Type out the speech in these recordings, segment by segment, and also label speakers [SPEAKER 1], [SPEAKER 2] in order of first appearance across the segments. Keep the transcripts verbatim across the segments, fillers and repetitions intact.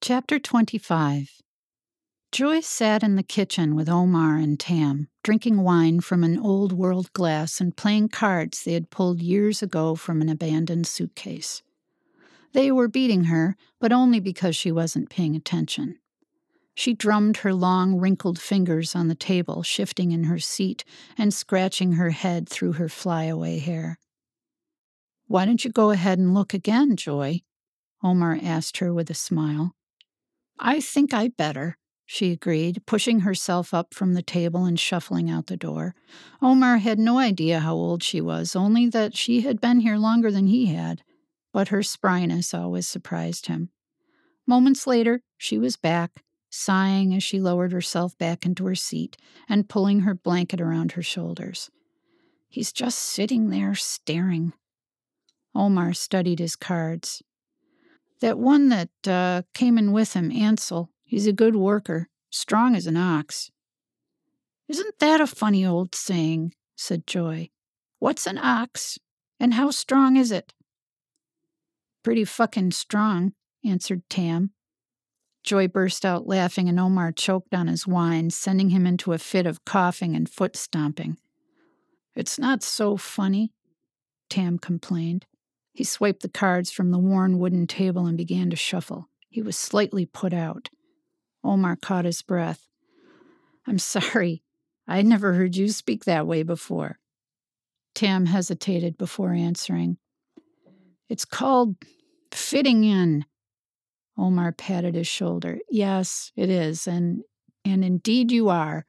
[SPEAKER 1] Chapter twenty-five. Joy sat in the kitchen with Omar and Tam, drinking wine from an old-world glass and playing cards they had pulled years ago from an abandoned suitcase. They were beating her, but only because she wasn't paying attention. She drummed her long, wrinkled fingers on the table, shifting in her seat and scratching her head through her flyaway hair. "Why don't you go ahead and look again, Joy?" Omar asked her with a smile. "I think I better," she agreed, pushing herself up from the table and shuffling out the door. Omar had no idea how old she was, only that she had been here longer than he had, but her spryness always surprised him. Moments later, she was back, sighing as she lowered herself back into her seat and pulling her blanket around her shoulders. "He's just sitting there, staring." Omar studied his cards. "That one that uh, came in with him, Ansel, he's a good worker, strong as an ox." "Isn't that a funny old saying?" said Joy. "What's an ox, and how strong is it?" "Pretty fucking strong," answered Tam. Joy burst out laughing, and Omar choked on his wine, sending him into a fit of coughing and foot stomping. "It's not so funny," Tam complained. He swiped the cards from the worn wooden table and began to shuffle. He was slightly put out. Omar caught his breath. "I'm sorry. I'd never heard you speak that way before." Tam hesitated before answering. "It's called fitting in." Omar patted his shoulder. "Yes, it is, and and indeed you are."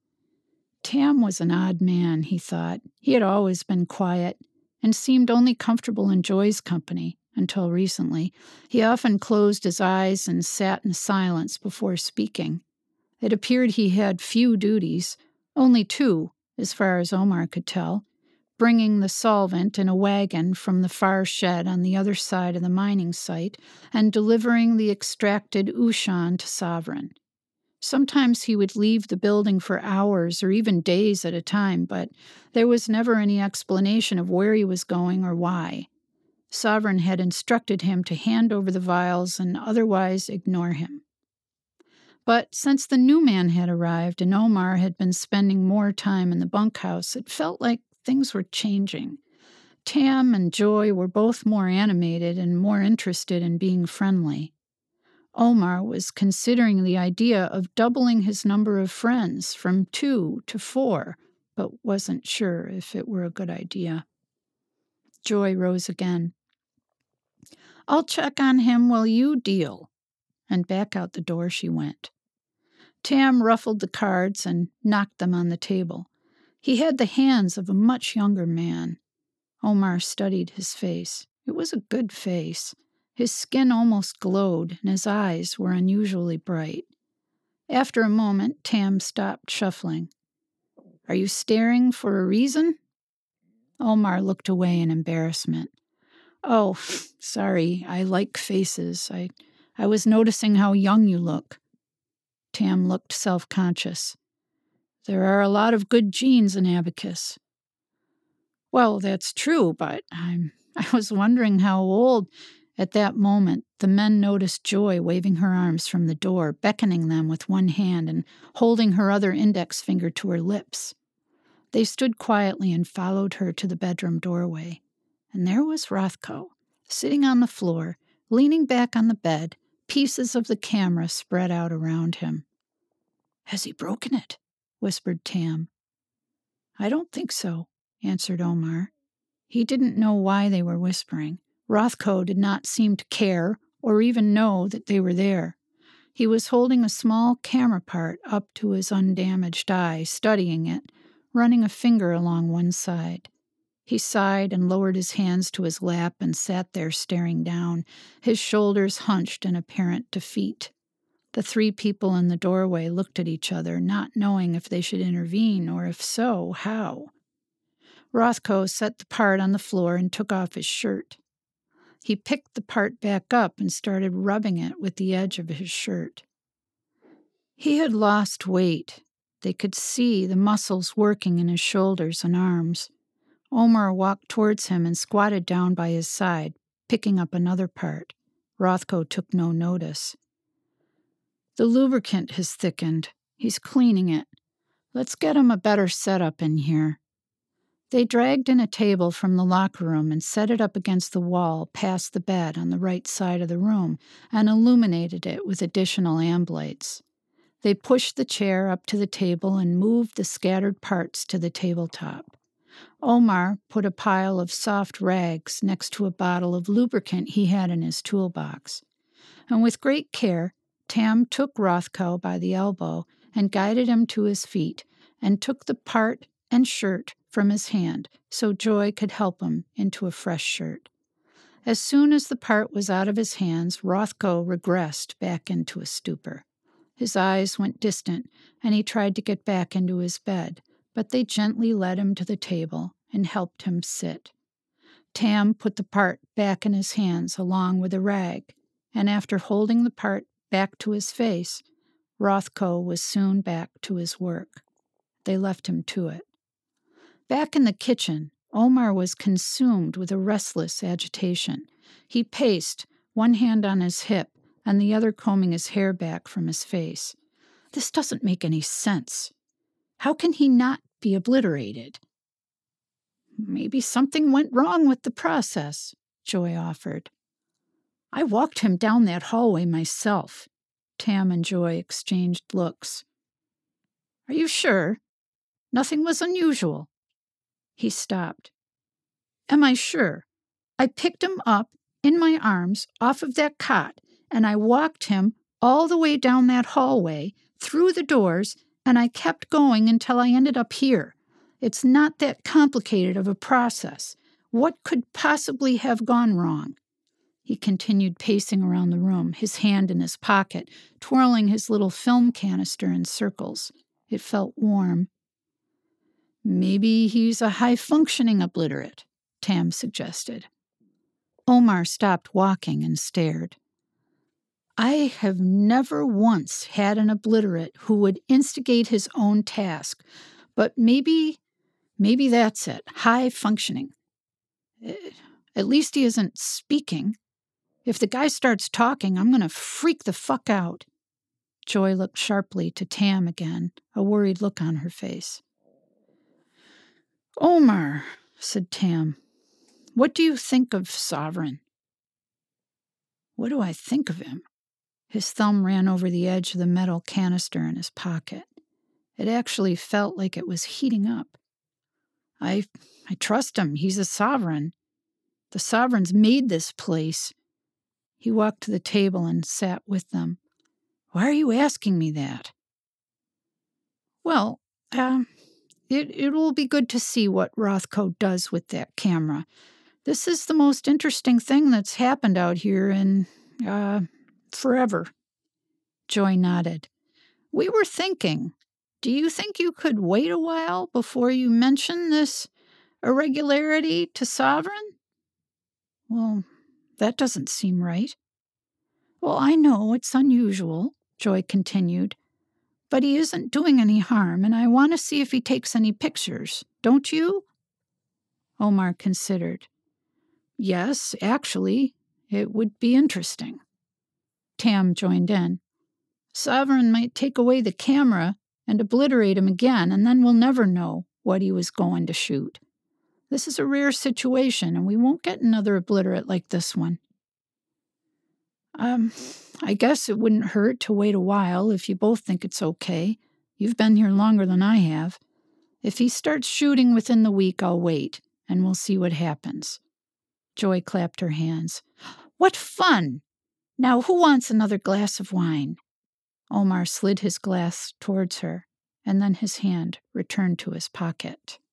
[SPEAKER 1] Tam was an odd man, he thought. He had always been quiet and seemed only comfortable in Joy's company, until recently. He often closed his eyes and sat in silence before speaking. It appeared he had few duties, only two, as far as Omar could tell: bringing the solvent in a wagon from the far shed on the other side of the mining site and delivering the extracted Ushan to Sovereign. Sometimes he would leave the building for hours or even days at a time, but there was never any explanation of where he was going or why. Sovereign had instructed him to hand over the vials and otherwise ignore him. But since the new man had arrived and Omar had been spending more time in the bunkhouse, it felt like things were changing. Tam and Joy were both more animated and more interested in being friendly. Omar was considering the idea of doubling his number of friends from two to four, but wasn't sure if it were a good idea. Joy rose again. "I'll check on him while you deal," and back out the door she went. Tam ruffled the cards and knocked them on the table. He had the hands of a much younger man. Omar studied his face. It was a good face. His skin almost glowed, and his eyes were unusually bright. After a moment, Tam stopped shuffling. "Are you staring for a reason?" Omar looked away in embarrassment. "Oh, sorry, I like faces. I, I was noticing how young you look." Tam looked self-conscious. "There are a lot of good genes in Abacus." "Well, that's true, but I'm, I was wondering how old..." At that moment, the men noticed Joy waving her arms from the door, beckoning them with one hand and holding her other index finger to her lips. They stood quietly and followed her to the bedroom doorway. And there was Rothko, sitting on the floor, leaning back on the bed, pieces of the camera spread out around him. "Has he broken it?" whispered Tam. "I don't think so," answered Omar. He didn't know why they were whispering. Rothko did not seem to care or even know that they were there. He was holding a small camera part up to his undamaged eye, studying it, running a finger along one side. He sighed and lowered his hands to his lap and sat there staring down, his shoulders hunched in apparent defeat. The three people in the doorway looked at each other, not knowing if they should intervene, or if so, how. Rothko set the part on the floor and took off his shirt. He picked the part back up and started rubbing it with the edge of his shirt. He had lost weight. They could see the muscles working in his shoulders and arms. Omar walked towards him and squatted down by his side, picking up another part. Rothko took no notice. The lubricant has thickened. He's cleaning it. Let's get him a better setup in here. They dragged in a table from the locker room and set it up against the wall past the bed on the right side of the room and illuminated it with additional amblights. They pushed the chair up to the table and moved the scattered parts to the tabletop. Omar put a pile of soft rags next to a bottle of lubricant he had in his toolbox. And with great care, Tam took Rothko by the elbow and guided him to his feet and took the part and shirt from his hand so Joy could help him into a fresh shirt. As soon as the part was out of his hands, Rothko regressed back into a stupor. His eyes went distant, and he tried to get back into his bed, but they gently led him to the table and helped him sit. Tam put the part back in his hands along with a rag, and after holding the part back to his face, Rothko was soon back to his work. They left him to it. Back in the kitchen, Omar was consumed with a restless agitation. He paced, one hand on his hip and the other combing his hair back from his face. This doesn't make any sense. How can he not be obliterated? Maybe something went wrong with the process, Joy offered. I walked him down that hallway myself. Tam and Joy exchanged looks. Are you sure? Nothing was unusual. He stopped. Am I sure? I picked him up in my arms off of that cot, and I walked him all the way down that hallway, through the doors, and I kept going until I ended up here. It's not that complicated of a process. What could possibly have gone wrong? He continued pacing around the room, his hand in his pocket, twirling his little film canister in circles. It felt warm. Maybe he's a high-functioning obliterate, Tam suggested. Omar stopped walking and stared. I have never once had an obliterate who would instigate his own task, but maybe, maybe that's it, high-functioning. At least he isn't speaking. If the guy starts talking, I'm going to freak the fuck out. Joy looked sharply to Tam again, a worried look on her face. Omar, said Tam, what do you think of Sovereign? What do I think of him? His thumb ran over the edge of the metal canister in his pocket. It actually felt like it was heating up. I, I trust him. He's a sovereign. The sovereigns made this place. He walked to the table and sat with them. Why are you asking me that? Well, um, it, it will be good to see what Rothko does with that camera. This is the most interesting thing that's happened out here in, uh, forever. Joy nodded. We were thinking, do you think you could wait a while before you mention this irregularity to Sovereign? Well, that doesn't seem right. Well, I know it's unusual, Joy continued, but he isn't doing any harm, and I want to see if he takes any pictures, don't you? Omar considered. Yes, actually, it would be interesting. Tam joined in. Sovereign might take away the camera and obliterate him again, and then we'll never know what he was going to shoot. This is a rare situation, and we won't get another obliterate like this one. Um, I guess it wouldn't hurt to wait a while if you both think it's okay. You've been here longer than I have. If he starts shooting within the week, I'll wait, and we'll see what happens. Joy clapped her hands. What fun! Now who wants another glass of wine? Omar slid his glass towards her, and then his hand returned to his pocket.